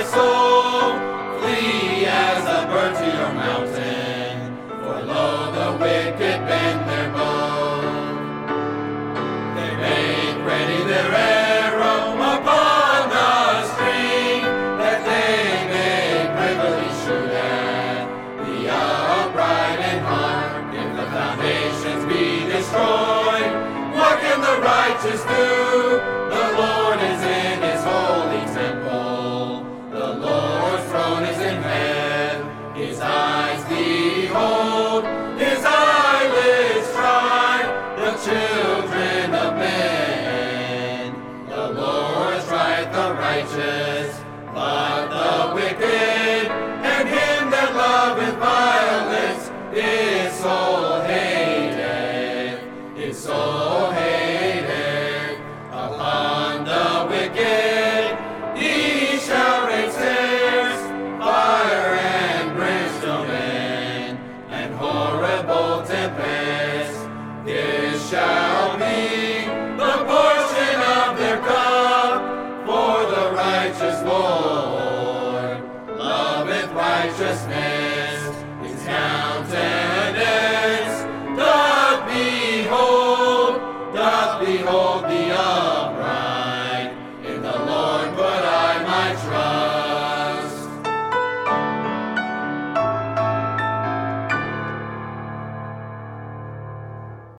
soul. Flee as a bird to your mountain, for lo, the wicked bend their bow. They make ready their arrow upon the string, that they may privily shoot at the upright in heart. If the foundations be destroyed, what can the righteous do? The Lord is in his holy temple. The Lord's throne is in heaven. His eyes behold, his eyelids try the children of men. The Lord trieth the righteous, but the wicked, and him that loveth violence, his soul hateth. His soul hateth. Upon the wicked he shall rain snares, fire and brimstone, and horrible tempests. This shall be the portion of their cup, for the righteous Lord loveth righteousness. His countenance doth behold